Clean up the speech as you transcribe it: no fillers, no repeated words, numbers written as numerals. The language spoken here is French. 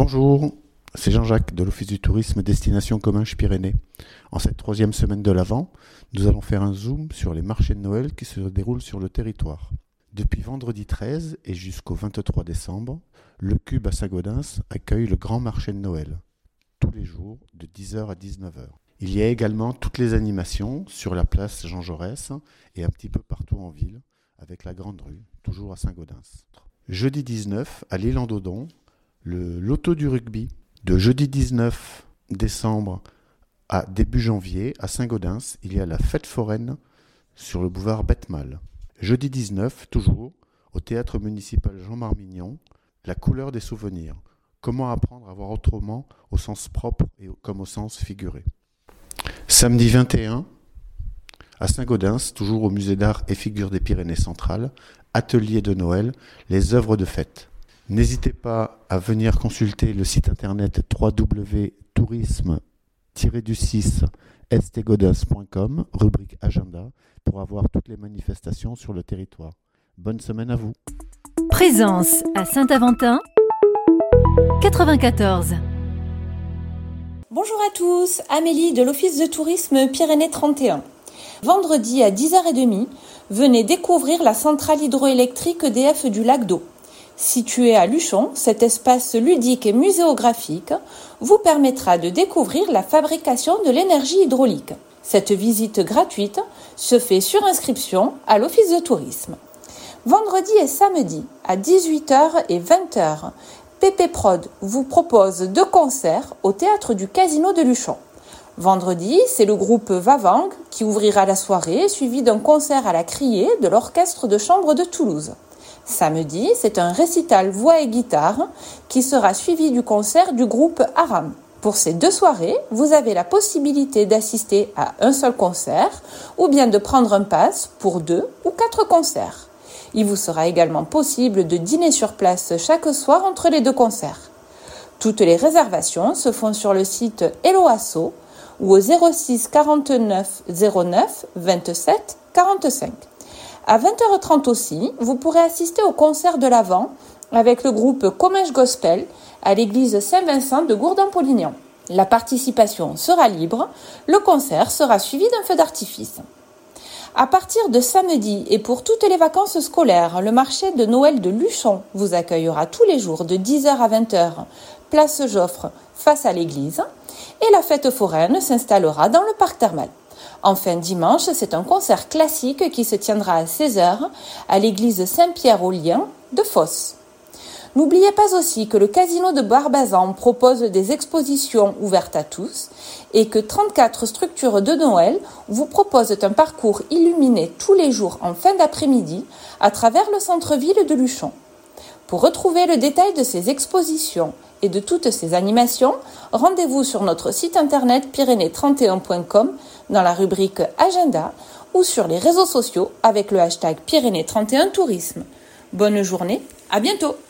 Bonjour, c'est Jean-Jacques de l'Office du tourisme Destination Comminges-Pyrénées. En cette 3e semaine de l'Avent, nous allons faire un zoom sur les marchés de Noël qui se déroulent sur le territoire. Depuis vendredi 13 et jusqu'au 23 décembre, le Cube à Saint-Gaudens accueille le grand marché de Noël, tous les jours de 10h à 19h. Il y a également toutes les animations sur la place Jean Jaurès et un petit peu partout en ville, avec la Grande Rue, toujours à Saint-Gaudens. Jeudi 19, à l'île en Dodon, le loto du rugby. De jeudi 19 décembre à début janvier, à Saint-Gaudens, il y a la fête foraine sur le boulevard Bettemal. Jeudi 19, toujours, au théâtre municipal Jean-Marmignon, la couleur des souvenirs. Comment apprendre à voir autrement au sens propre et comme au sens figuré. Samedi 21, à Saint-Gaudens, toujours au musée d'art et figures des Pyrénées centrales, atelier de Noël, les œuvres de fête. N'hésitez pas à venir consulter le site internet www.tourisme-stgaudens.com, rubrique agenda, pour avoir toutes les manifestations sur le territoire. Bonne semaine à vous. Présence à Saint-Aventin, 94. Bonjour à tous, Amélie de l'Office de tourisme Pyrénées 31. Vendredi à 10h30, venez découvrir la centrale hydroélectrique EDF du lac d'Eau. Situé à Luchon, cet espace ludique et muséographique vous permettra de découvrir la fabrication de l'énergie hydraulique. Cette visite gratuite se fait sur inscription à l'Office de tourisme. Vendredi et samedi à 18h et 20h, PP Prod vous propose 2 concerts au théâtre du Casino de Luchon. Vendredi, c'est le groupe Vavang qui ouvrira la soirée, suivi d'un concert à la criée de l'Orchestre de chambre de Toulouse. Samedi, c'est un récital voix et guitare qui sera suivi du concert du groupe Aram. Pour ces 2 soirées, vous avez la possibilité d'assister à un seul concert ou bien de prendre un pass pour 2 ou 4 concerts. Il vous sera également possible de dîner sur place chaque soir entre les 2 concerts. Toutes les réservations se font sur le site Hello Asso ou au 06 49 09 27 45. À 20h30 aussi, vous pourrez assister au concert de l'Avent avec le groupe Comminges Gospel à l'église Saint-Vincent de Gourdin-Polignan. La participation sera libre, le concert sera suivi d'un feu d'artifice. À partir de samedi et pour toutes les vacances scolaires, le marché de Noël de Luchon vous accueillera tous les jours de 10h à 20h, place Joffre face à l'église, et la fête foraine s'installera dans le parc thermal. Enfin, dimanche, c'est un concert classique qui se tiendra à 16h à l'église Saint-Pierre-aux-Liens de Fos. N'oubliez pas aussi que le Casino de Barbazan propose des expositions ouvertes à tous et que 34 structures de Noël vous proposent un parcours illuminé tous les jours en fin d'après-midi à travers le centre-ville de Luchon. Pour retrouver le détail de ces expositions et de toutes ces animations, rendez-vous sur notre site internet pyrénées31.com dans la rubrique Agenda ou sur les réseaux sociaux avec le hashtag Pyrénées31 Tourisme. Bonne journée, à bientôt!